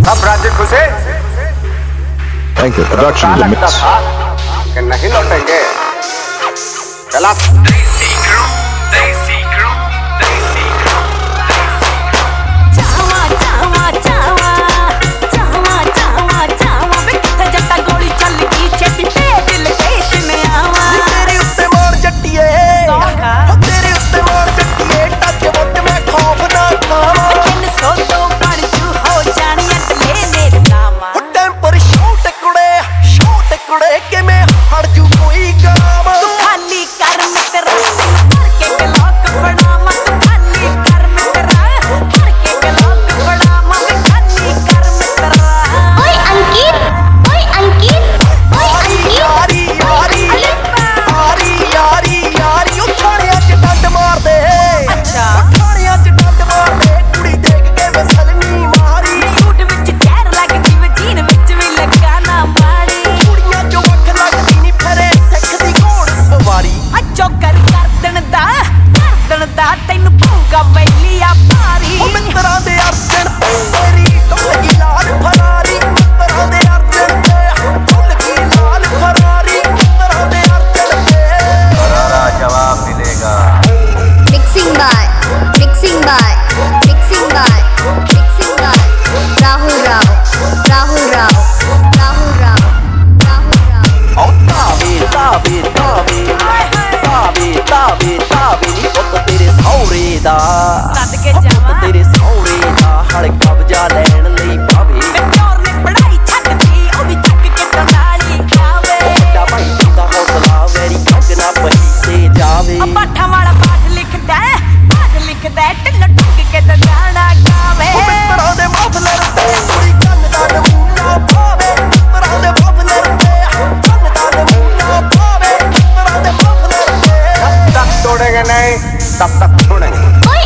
अब राज्य खुशे। Thank you. Production the mix. कि नहीं लौटेंगे। चला। तेरे सौरे दा हड़ कब्जा लैन लई पावे चोर ने पढ़ाई छड्डदी ओ भी चक के तनाली आवे बड़ा भाई दा हौसला मेरी अग ना पई ते जावे आ पाठा वाला पाठ लिखदा टिल्ल टुक के ते गाना गावे ओ मित्रों दे मफलर ते कुड़ी कंन दा नमूना पावे मित्रों दे मफलर ते कंन दा नमूना पावे मित्रों दे मफलर ते जब तक तोड़ेंगे नहीं तब तक छोड़ेंगे।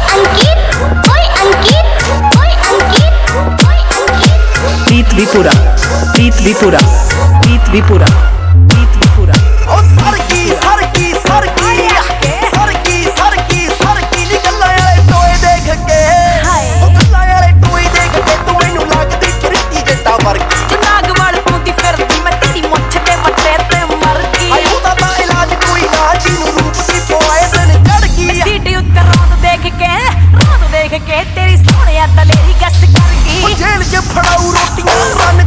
Beat Vipura, Beat Vipura, Beat Vipura, Beat Vipura. ओ सरकी सरकी सरकी सरकी सरकी सरकी नी गल्लां वाले टोए देख के ओ गल्लां वाले टोए देख के तू मैनू लगदी कृति जट्टा वर्गी जनाग वाल पुंदी फिरदी मैं तेरी मुੱਛ ते ਵੱਟੇ ते मर गई हाय ਉਹਦਾ ਤਾਂ इलाज कोई ना जीनू रूप दी पॉइजन चढ़ गई सीटी उत्ते रोंद देख के तेरी सोहणिया तलेरी गस कर गई ओ जेल च फड़ाऊ रोटियां